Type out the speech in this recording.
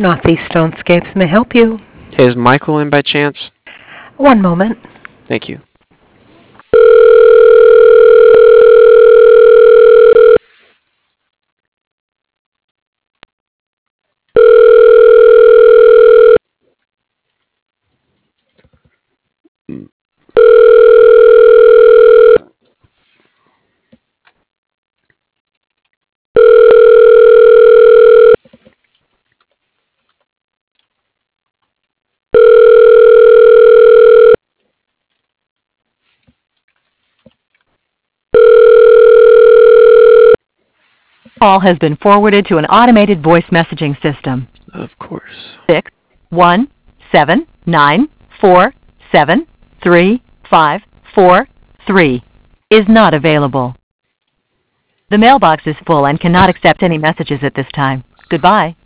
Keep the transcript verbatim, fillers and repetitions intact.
Northeast Stonescapes may help you. Hey, is Michael in by chance? One moment. Thank you. Call has been forwarded to an automated voice messaging system. Of course. Six one seven nine four seven three five four three is not available. The mailbox is full and cannot accept any messages at this time. Goodbye.